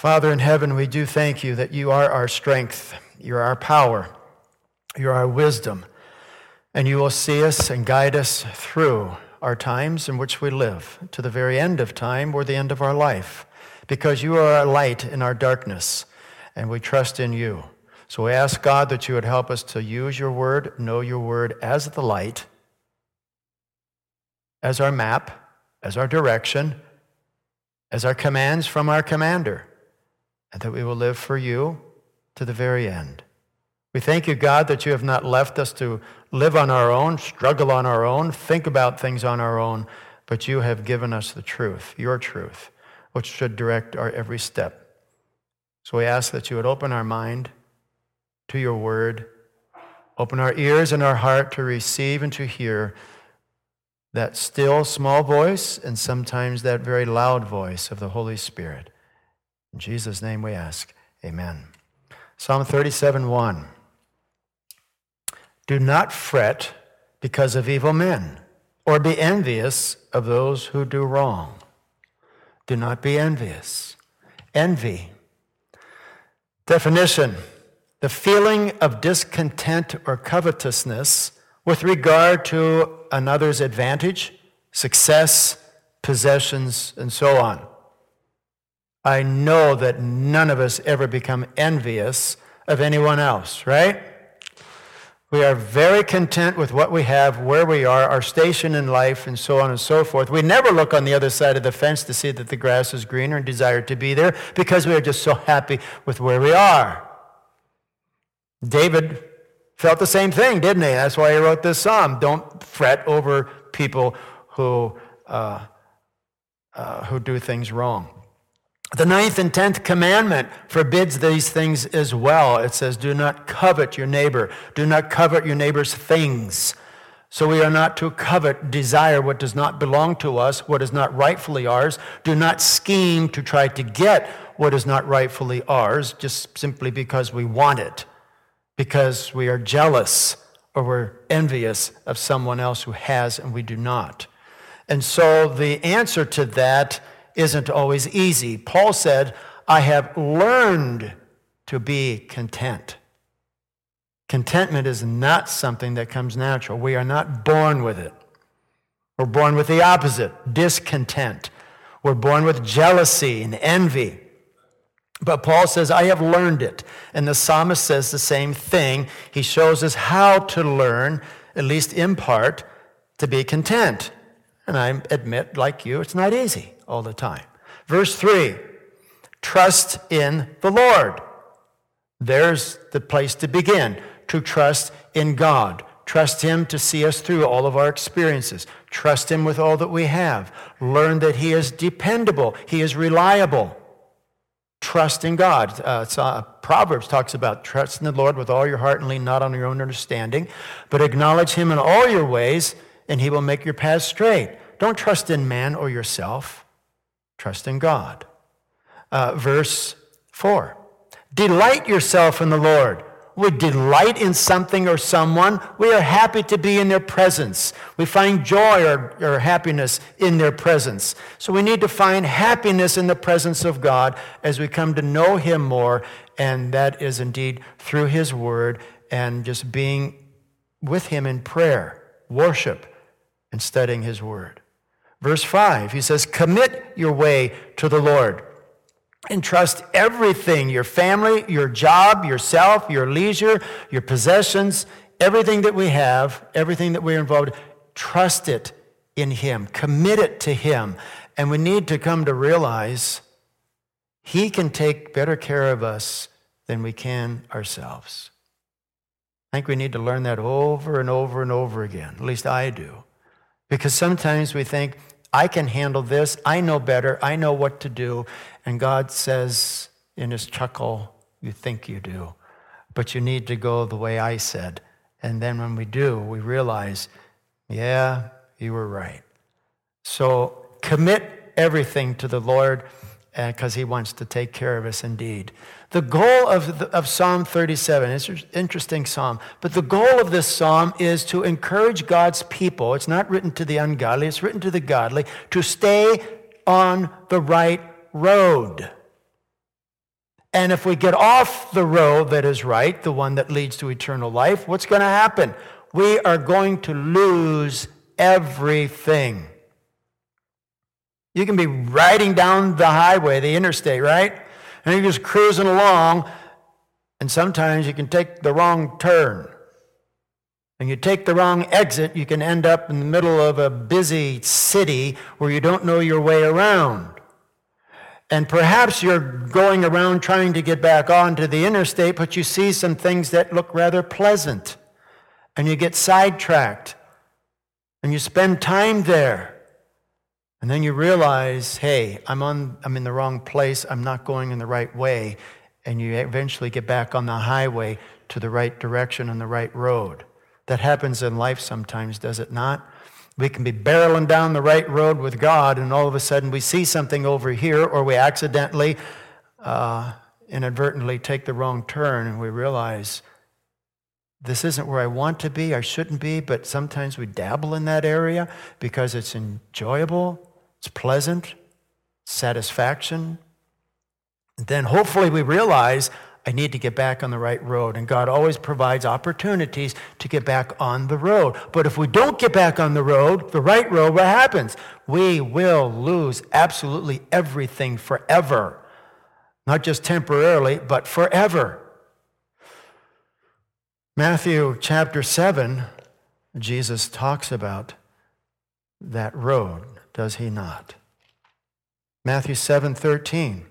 Father in heaven, we do thank you that you are our strength, you are our power, you are our wisdom, and you will see us and guide us through our times in which we live, to the very end of time or the end of our life, because you are our light in our darkness, and we trust in you. So we ask, God, that you would help us to use your word, know your word as the light, as our map, as our direction, as our commands from our commander, and that we will live for you to the very end. We thank you, God, that you have not left us to live on our own, struggle on our own, think about things on our own, but you have given us the truth, your truth, which should direct our every step. So we ask that you would open our mind to your word, open our ears and our heart to receive and to hear that still small voice and sometimes that very loud voice of the Holy Spirit. In Jesus' name we ask, amen. Psalm 37:1. Do not fret because of evil men, or be envious of those who do wrong. Do not be envious. Envy. Definition: the feeling of discontent or covetousness with regard to another's advantage, success, possessions, and so on. I know that none of us ever become envious of anyone else, right? We are very content with what we have, where we are, our station in life, and so on and so forth. We never look on the other side of the fence to see that the grass is greener and desire to be there because we are just so happy with where we are. David felt the same thing, didn't he? That's why he wrote this psalm. Don't fret over people who do things wrong. The 9th and 10th commandment forbids these things as well. It says, do not covet your neighbor. Do not covet your neighbor's things. So we are not to covet, desire what does not belong to us, what is not rightfully ours. Do not scheme to try to get what is not rightfully ours, just simply because we want it, because we are jealous or we're envious of someone else who has and we do not. And so the answer to that isn't always easy. Paul said, I have learned to be content. Contentment is not something that comes natural. We are not born with it. We're born with the opposite, discontent. We're born with jealousy and envy. But Paul says, I have learned it. And the psalmist says the same thing. He shows us how to learn, at least in part, to be content. And I admit, like you, it's not easy all the time. Verse 3, trust in the Lord. There's the place to begin, to trust in God. Trust him to see us through all of our experiences. Trust him with all that we have. Learn that he is dependable. He is reliable. Trust in God. Proverbs talks about trust in the Lord with all your heart and lean not on your own understanding, but acknowledge him in all your ways, and he will make your paths straight. Don't trust in man or yourself. Trust in God. Verse 4. Delight yourself in the Lord. We delight in something or someone. We are happy to be in their presence. We find joy or happiness in their presence. So we need to find happiness in the presence of God as we come to know him more, and that is indeed through his word and just being with him in prayer, worship, and studying his word. Verse 5, he says, commit your way to the Lord. Entrust everything, your family, your job, yourself, your leisure, your possessions, everything that we have, everything that we're involved in, trust it in him. Commit it to him. And we need to come to realize he can take better care of us than we can ourselves. I think we need to learn that over and over and over again. At least I do. Because sometimes we think, I can handle this. I know better. I know what to do. And God says in his chuckle, you think you do. But you need to go the way I said. And then when we do, we realize, yeah, you were right. So commit everything to the Lord because he wants to take care of us indeed. The goal of Psalm 37, it's an interesting psalm, but the goal of this psalm is to encourage God's people. It's not written to the ungodly, it's written to the godly, to stay on the right road. And if we get off the road that is right, the one that leads to eternal life, what's going to happen? We are going to lose everything. You can be riding down the highway, the interstate, right? And you're just cruising along, and sometimes you can take the wrong turn. And you take the wrong exit, you can end up in the middle of a busy city where you don't know your way around. And perhaps you're going around trying to get back onto the interstate, but you see some things that look rather pleasant. And you get sidetracked. And you spend time there. And then you realize, hey, I'm in the wrong place. I'm not going in the right way. And you eventually get back on the highway to the right direction and the right road. That happens in life sometimes, does it not? We can be barreling down the right road with God, and all of a sudden we see something over here, or we accidentally, inadvertently take the wrong turn, and we realize this isn't where I want to be, I shouldn't be, but sometimes we dabble in that area because it's enjoyable, it's pleasant, satisfaction. And then hopefully we realize I need to get back on the right road. And God always provides opportunities to get back on the road. But if we don't get back on the road, the right road, what happens? We will lose absolutely everything forever. Not just temporarily, but forever. Matthew chapter 7, Jesus talks about that road, does he not? Matthew 7:13.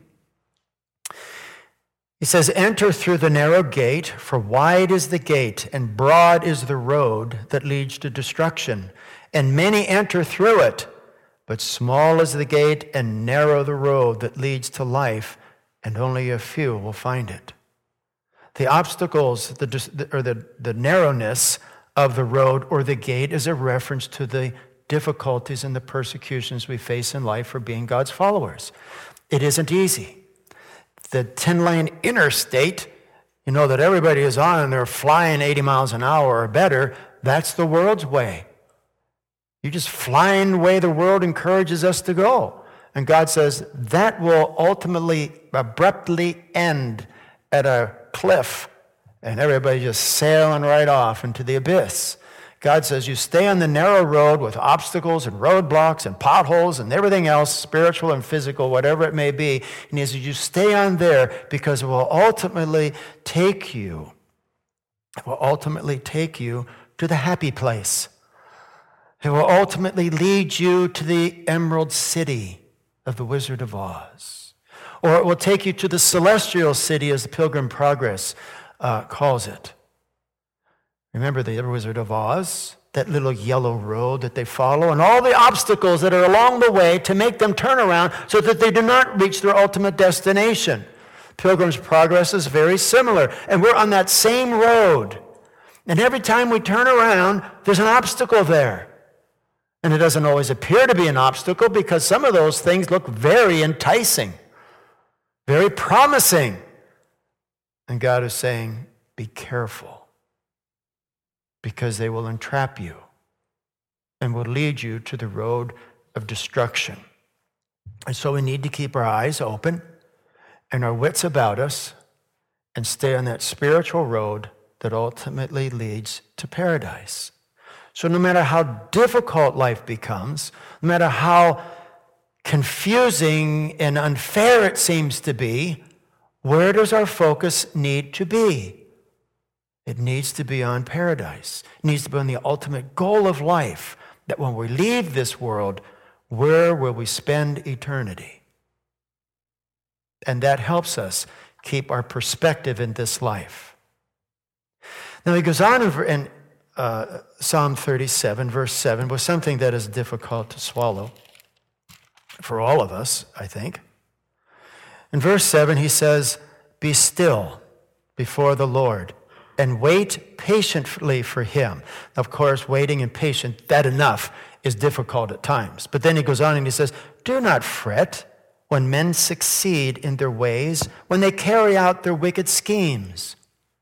He says, enter through the narrow gate, for wide is the gate, and broad is the road that leads to destruction. And many enter through it, but small is the gate and narrow the road that leads to life, and only a few will find it. The obstacles, the narrowness of the road or the gate is a reference to the difficulties and the persecutions we face in life for being God's followers. It isn't easy. The 10-lane interstate, you know, that everybody is on and they're flying 80 miles an hour or better, that's the world's way. You're just flying the way the world encourages us to go. And God says that will ultimately, abruptly end at a cliff and everybody just sailing right off into the abyss. God says you stay on the narrow road with obstacles and roadblocks and potholes and everything else, spiritual and physical, whatever it may be. And he says you stay on there because it will ultimately take you to the happy place. It will ultimately lead you to the Emerald City of the Wizard of Oz. Or it will take you to the Celestial City, as the Pilgrim Progress calls it. Remember the Wizard of Oz, that little yellow road that they follow, and all the obstacles that are along the way to make them turn around so that they do not reach their ultimate destination. Pilgrim's Progress is very similar, and we're on that same road. And every time we turn around, there's an obstacle there. And it doesn't always appear to be an obstacle because some of those things look very enticing, very promising. And God is saying, be careful, because they will entrap you and will lead you to the road of destruction. And so we need to keep our eyes open and our wits about us and stay on that spiritual road that ultimately leads to paradise. So no matter how difficult life becomes, no matter how confusing and unfair it seems to be, where does our focus need to be? It needs to be on paradise. It needs to be on the ultimate goal of life, that when we leave this world, where will we spend eternity? And that helps us keep our perspective in this life. Now he goes on in Psalm 37, verse 7, with something that is difficult to swallow for all of us, I think. In verse 7, he says, be still before the Lord and wait patiently for him. Of course, waiting and patient, that enough is difficult at times. But then he goes on and he says, do not fret when men succeed in their ways, when they carry out their wicked schemes.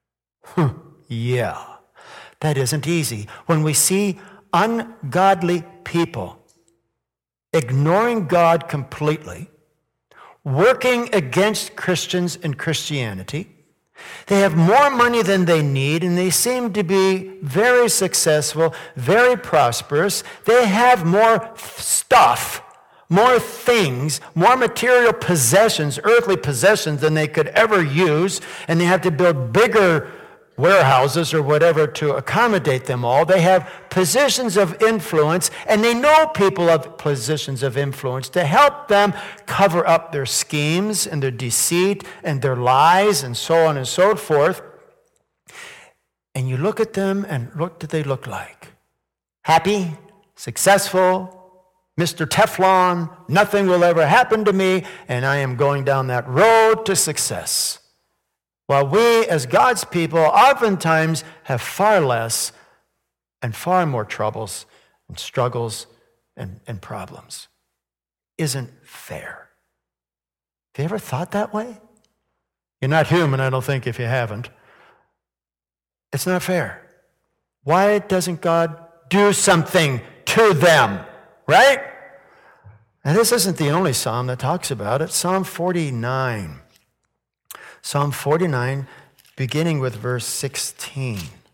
Yeah, that isn't easy. When we see ungodly people ignoring God completely, working against Christians and Christianity. They have more money than they need, and they seem to be very successful, very prosperous. They have more stuff, more things, more material possessions, earthly possessions than they could ever use, and they have to build bigger warehouses or whatever to accommodate them all. They have positions of influence, and they know people of positions of influence to help them cover up their schemes and their deceit and their lies and so on and so forth. And you look at them, and what do they look like? Happy, successful, Mr. Teflon, nothing will ever happen to me, and I am going down that road to success. While we, as God's people, oftentimes have far less and far more troubles and struggles and problems. Isn't fair. Have you ever thought that way? You're not human, I don't think, if you haven't. It's not fair. Why doesn't God do something to them, right? And this isn't the only psalm that talks about it. Psalm 49. Psalm 49, beginning with verse 16,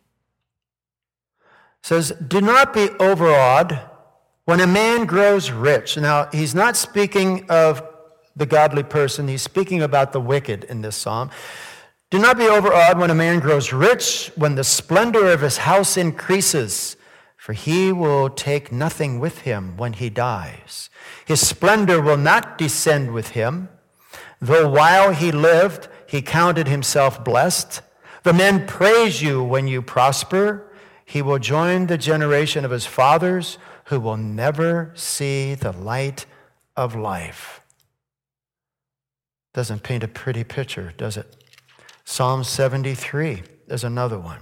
says, "Do not be overawed when a man grows rich." Now, he's not speaking of the godly person. He's speaking about the wicked in this psalm. "Do not be overawed when a man grows rich, when the splendor of his house increases, for he will take nothing with him when he dies. His splendor will not descend with him, though while he lived, he counted himself blessed. The men praise you when you prosper. He will join the generation of his fathers who will never see the light of life." Doesn't paint a pretty picture, does it? Psalm 73 is another one.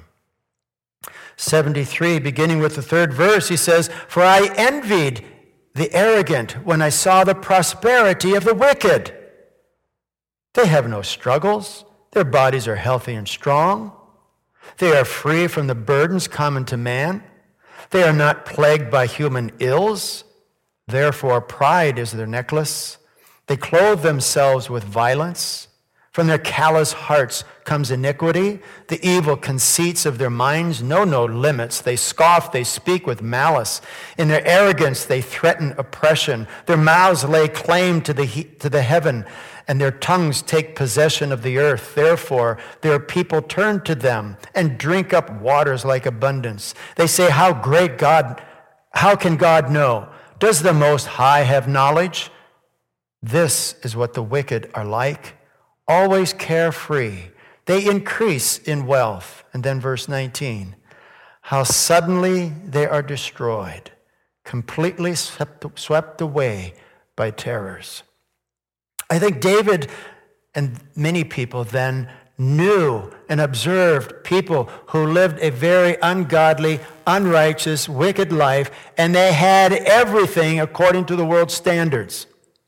73, beginning with the third verse, he says, "For I envied the arrogant when I saw the prosperity of the wicked. They have no struggles. Their bodies are healthy and strong. They are free from the burdens common to man. They are not plagued by human ills. Therefore, pride is their necklace. They clothe themselves with violence. From their callous hearts comes iniquity. The evil conceits of their minds know no limits. They scoff, they speak with malice. In their arrogance, they threaten oppression. Their mouths lay claim to the heaven, and their tongues take possession of the earth. Therefore, their people turn to them and drink up waters like abundance. They say, how can God know? Does the Most High have knowledge? This is what the wicked are like, always carefree. They increase in wealth." And then verse 19, "How suddenly they are destroyed, completely swept away by terrors." I think David and many people then knew and observed people who lived a very ungodly, unrighteous, wicked life, and they had everything according to the world's standards.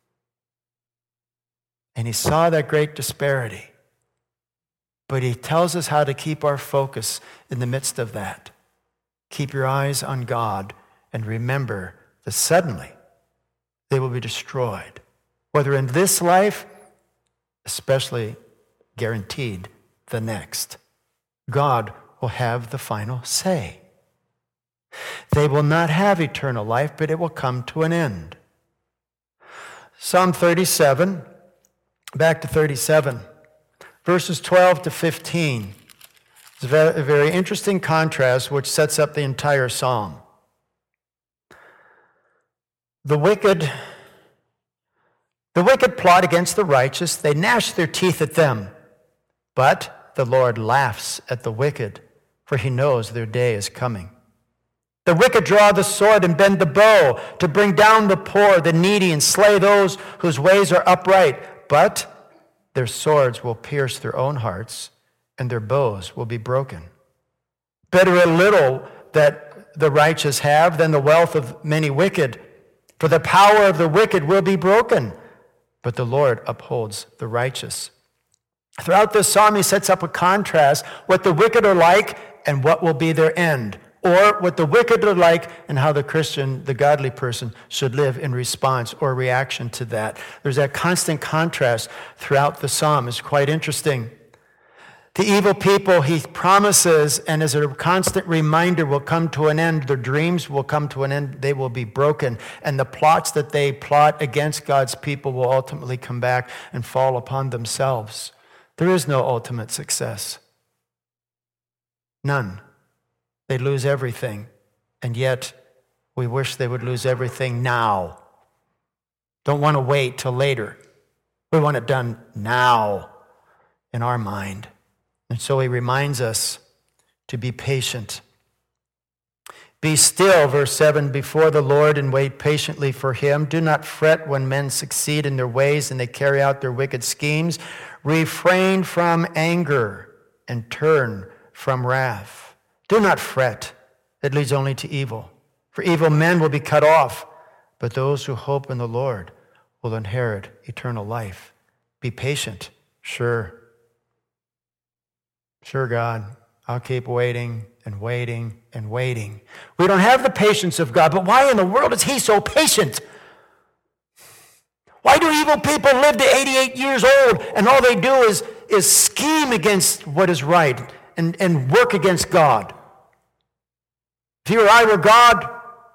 And he saw that great disparity. But he tells us how to keep our focus in the midst of that. Keep your eyes on God and remember that suddenly they will be destroyed. Whether in this life, especially guaranteed the next. God will have the final say. They will not have eternal life, but it will come to an end. Psalm 37, back to 37, verses 12 to 15. It's a very interesting contrast which sets up the entire psalm. The wicked plot against the righteous. They gnash their teeth at them. But the Lord laughs at the wicked, for he knows their day is coming. The wicked draw the sword and bend the bow to bring down the poor, the needy, and slay those whose ways are upright. But their swords will pierce their own hearts, and their bows will be broken. Better a little that the righteous have than the wealth of many wicked, for the power of the wicked will be broken, but the Lord upholds the righteous. Throughout this psalm, he sets up a contrast, what the wicked are like and what will be their end. or what the wicked are like, and how the Christian, the godly person, should live in response or reaction to that. There's that constant contrast throughout the psalm. It's quite interesting. The evil people, he promises, and as a constant reminder, will come to an end. Their dreams will come to an end. They will be broken. And the plots that they plot against God's people will ultimately come back and fall upon themselves. There is no ultimate success. None. They lose everything. And yet, we wish they would lose everything now. Don't want to wait till later. We want it done now in our mind. And so he reminds us to be patient. Be still, verse 7, before the Lord and wait patiently for him. Do not fret when men succeed in their ways and they carry out their wicked schemes. Refrain from anger and turn from wrath. Do not fret. It leads only to evil. For evil men will be cut off, but those who hope in the Lord will inherit eternal life. Be patient. Sure, God, I'll keep waiting and waiting and waiting. We don't have the patience of God, but why in the world is he so patient? Why do evil people live to 88 years old and all they do is scheme against what is right and work against God? If you or I were God,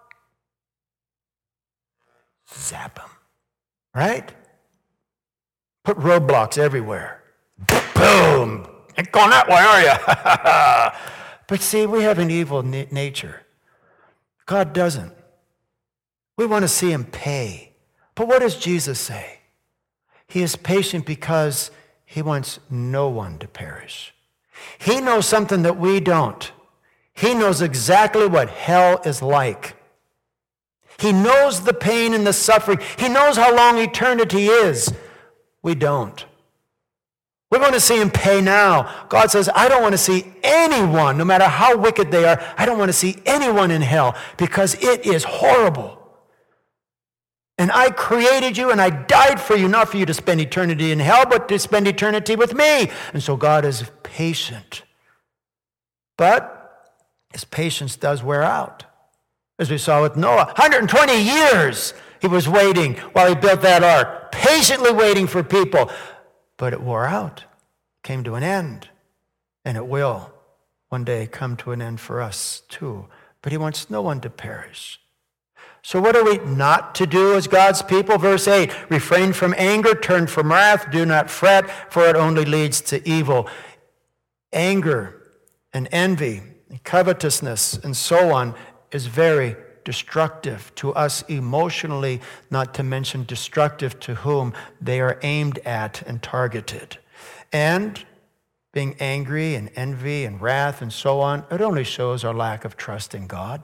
zap them, right? Put roadblocks everywhere. Boom! Ain't going that way, are you? But see, we have an evil nature. God doesn't. We want to see him pay. But what does Jesus say? He is patient because he wants no one to perish. He knows something that we don't. He knows exactly what hell is like. He knows the pain and the suffering. He knows how long eternity is. We don't. We want to see him pay now. God says, I don't want to see anyone, no matter how wicked they are, I don't want to see anyone in hell because it is horrible. And I created you and I died for you, not for you to spend eternity in hell, but to spend eternity with me. And so God is patient. But his patience does wear out. As we saw with Noah, 120 years he was waiting while he built that ark, patiently waiting for people. But it wore out, came to an end, and it will one day come to an end for us too. But he wants no one to perish. So what are we not to do as God's people? Verse 8, refrain from anger, turn from wrath, do not fret, for it only leads to evil. Anger and envy, and covetousness, and so on is very destructive to us emotionally, not to mention destructive to whom they are aimed at and targeted. And being angry and envy and wrath and so on, it only shows our lack of trust in God.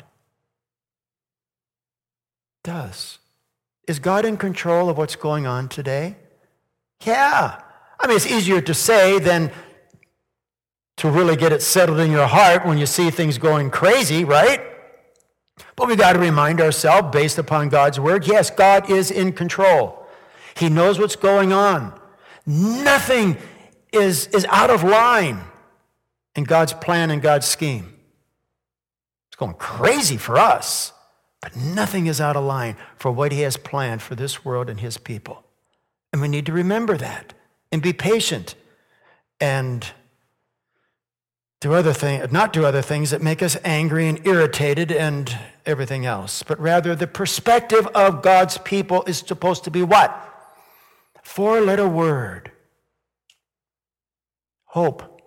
It does. Is God in control of what's going on today? Yeah. I mean, it's easier to say than to really get it settled in your heart when you see things going crazy, right? But we got to remind ourselves, based upon God's word, yes, God is in control. He knows what's going on. Nothing is out of line in God's plan and God's scheme. It's going crazy for us, but nothing is out of line for what he has planned for this world and his people. And we need to remember that and be patient and not do other things that make us angry and irritated and everything else, but rather the perspective of God's people is supposed to be what? 4-letter word. Hope.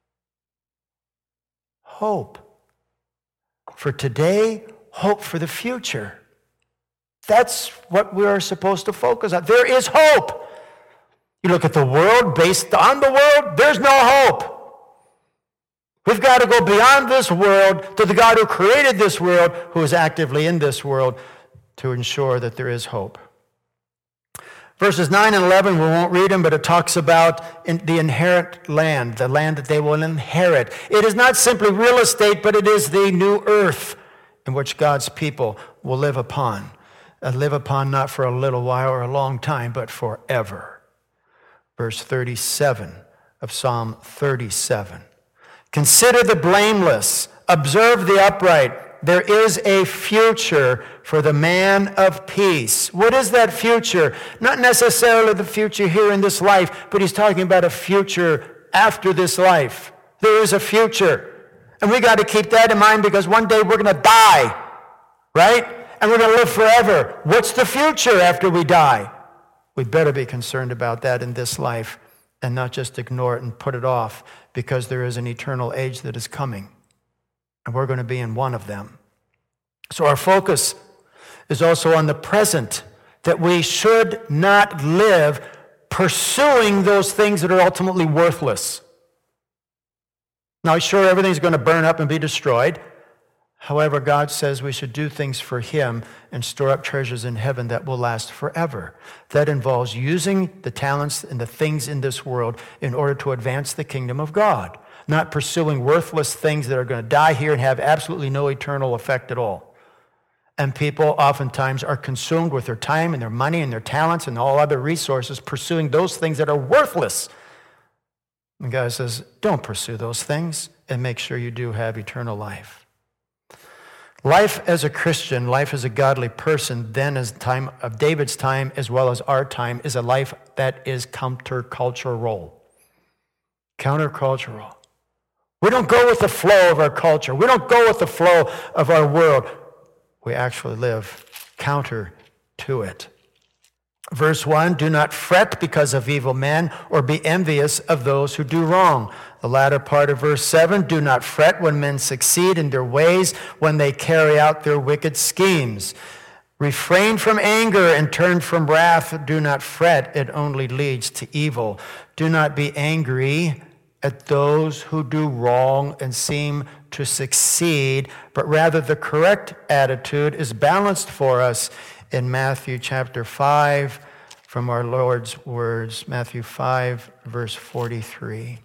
Hope. For today, hope for the future. That's what we are supposed to focus on. There is hope. You look at the world, based on the world, there's no hope. We've got to go beyond this world to the God who created this world, who is actively in this world, to ensure that there is hope. Verses 9 and 11, we won't read them, but it talks about the inherit land, the land that they will inherit. It is not simply real estate, but it is the new earth in which God's people will live upon. Live upon not for a little while or a long time, but forever. Verse 37 of Psalm 37. Consider the blameless, Observe the upright. There is a future for the man of peace. What is that future? Not necessarily the future here in this life, but he's talking about a future after this life. There is a future. And we got to keep that in mind because one day we're going to die, right? And we're going to live forever. What's the future after we die? We better be concerned about that in this life and not just ignore it and put it off because there is an eternal age that is coming. And we're going to be in one of them. So our focus is also on the present, that we should not live pursuing those things that are ultimately worthless. Now, sure, everything's going to burn up and be destroyed. However, God says we should do things for him and store up treasures in heaven that will last forever. That involves using the talents and the things in this world in order to advance the kingdom of God, not pursuing worthless things that are going to die here and have absolutely no eternal effect at all. And people oftentimes are consumed with their time and their money and their talents and all other resources pursuing those things that are worthless. And God says, don't pursue those things and make sure you do have eternal life. Life as a Christian, life as a godly person, then as the time of David's time as well as our time, is a life that is countercultural. Countercultural. We don't go with the flow of our culture. We don't go with the flow of our world. We actually live counter to it. Verse 1, do not fret because of evil men or be envious of those who do wrong. The latter part of verse 7, do not fret when men succeed in their ways, when they carry out their wicked schemes. Refrain from anger and turn from wrath. Do not fret, it only leads to evil. Do not be angry at those who do wrong and seem to succeed, but rather the correct attitude is balanced for us in Matthew chapter 5 from our Lord's words, Matthew 5, verse 43.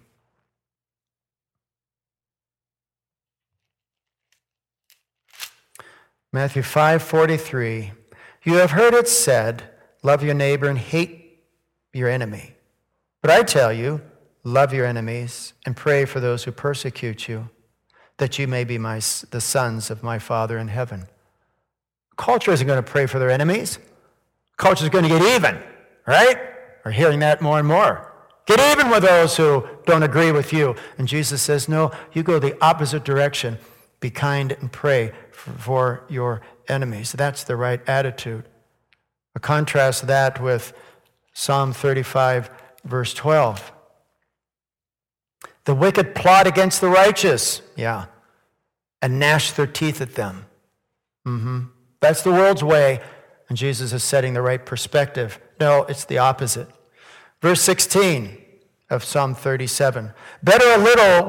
Matthew 5:43. You have heard it said, love your neighbor and hate your enemy. But I tell you, love your enemies and pray for those who persecute you, that you may be the sons of my Father in heaven. Culture isn't going to pray for their enemies. Culture is going to get even, right? We're hearing that more and more. Get even with those who don't agree with you. And Jesus says, no, you go the opposite direction. Be kind and pray for your enemies. That's the right attitude. Contrast that with Psalm 35, verse 12. The wicked plot against the righteous, and gnash their teeth at them. That's the world's way, and Jesus is setting the right perspective. No, it's the opposite. Verse 16 of Psalm 37. Better the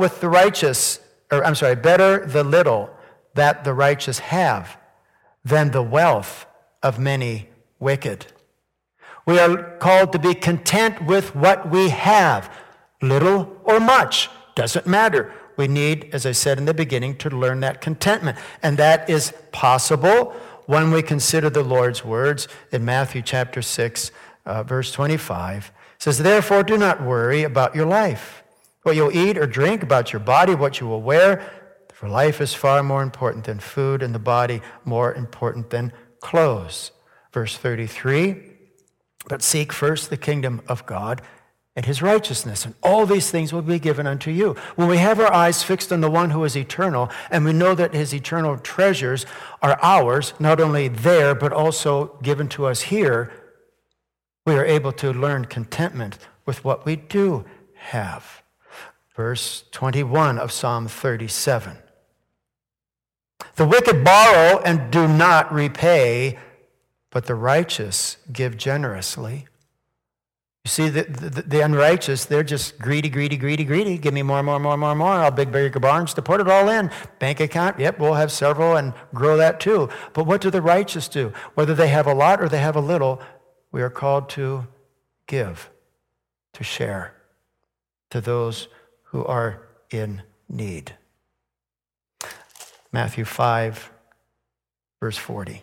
little that the righteous have than the wealth of many wicked. We are called to be content with what we have, little or much, doesn't matter. We need, as I said in the beginning, to learn that contentment. And that is possible when we consider the Lord's words in Matthew chapter 6, verse 25. It says, therefore do not worry about your life, what you'll eat or drink, about your body, what you will wear. For life is far more important than food, and the body more important than clothes. Verse 33, but seek first the kingdom of God and his righteousness, and all these things will be given unto you. When we have our eyes fixed on the one who is eternal, and we know that his eternal treasures are ours, not only there, but also given to us here, we are able to learn contentment with what we do have. Verse 21 of Psalm 37. The wicked borrow and do not repay, but the righteous give generously. You see, the unrighteous, they're just greedy. Give me more. I'll big bigger barns to put it all in. Bank account, yep, we'll have several and grow that too. But what do the righteous do? Whether they have a lot or they have a little, we are called to give, to share to those who are in need. Matthew 5, verse 40.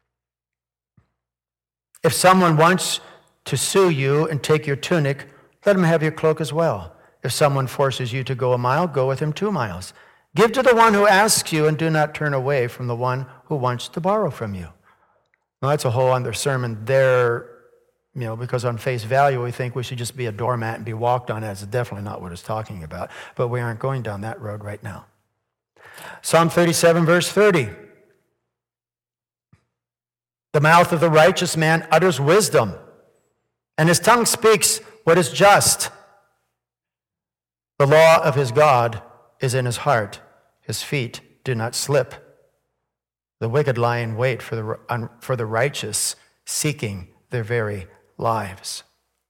If someone wants to sue you and take your tunic, let him have your cloak as well. If someone forces you to go a mile, go with him 2 miles. Give to the one who asks you, and do not turn away from the one who wants to borrow from you. Well, that's a whole other sermon there, because on face value we think we should just be a doormat and be walked on. That's definitely not what it's talking about. But we aren't going down that road right now. Psalm 37, verse 30. The mouth of the righteous man utters wisdom, and his tongue speaks what is just. The law of his God is in his heart. His feet do not slip. The wicked lie in wait for the righteous, seeking their very lives.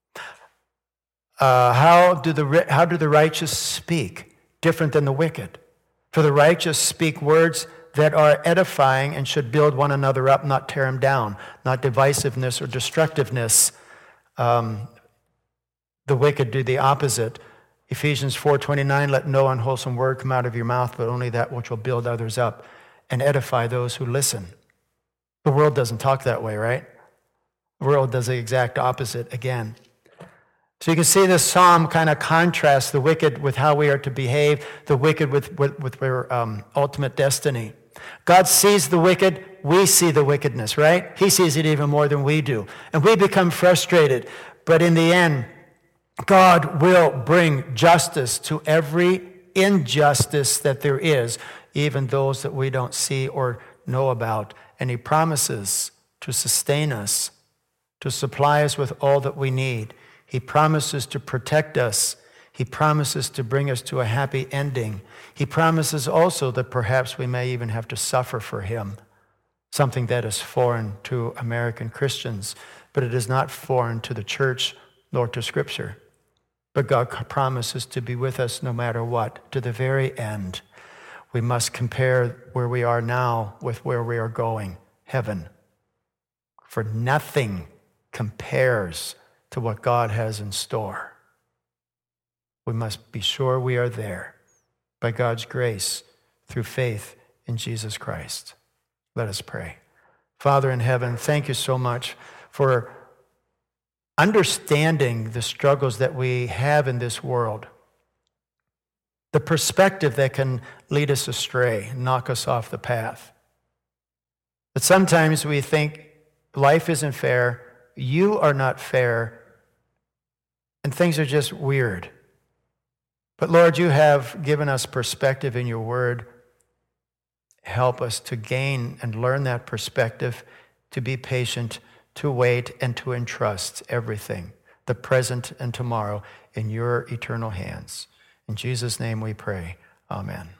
How do the righteous speak? Different than the wicked. For the righteous speak words that are edifying and should build one another up, not tear them down, not divisiveness or destructiveness. The wicked do the opposite. Ephesians 4:29, let no unwholesome word come out of your mouth, but only that which will build others up and edify those who listen. The world doesn't talk that way, right? The world does the exact opposite again. So you can see this psalm kind of contrasts the wicked with how we are to behave, the wicked with their ultimate destiny. God sees the wicked, we see the wickedness, right? He sees it even more than we do. And we become frustrated. But in the end, God will bring justice to every injustice that there is, even those that we don't see or know about. And he promises to sustain us, to supply us with all that we need. He promises to protect us. He promises to bring us to a happy ending. He promises also that perhaps we may even have to suffer for him, something that is foreign to American Christians, but it is not foreign to the church nor to Scripture. But God promises to be with us no matter what, to the very end. We must compare where we are now with where we are going, heaven. For nothing compares to what God has in store. We must be sure we are there by God's grace through faith in Jesus Christ. Let us pray. Father in heaven, thank you so much for understanding the struggles that we have in this world, the perspective that can lead us astray, knock us off the path. But sometimes we think life isn't fair, you are not fair, and things are just weird. But Lord, you have given us perspective in your word. Help us to gain and learn that perspective, to be patient, to wait, and to entrust everything, the present and tomorrow, in your eternal hands. In Jesus' name we pray. Amen.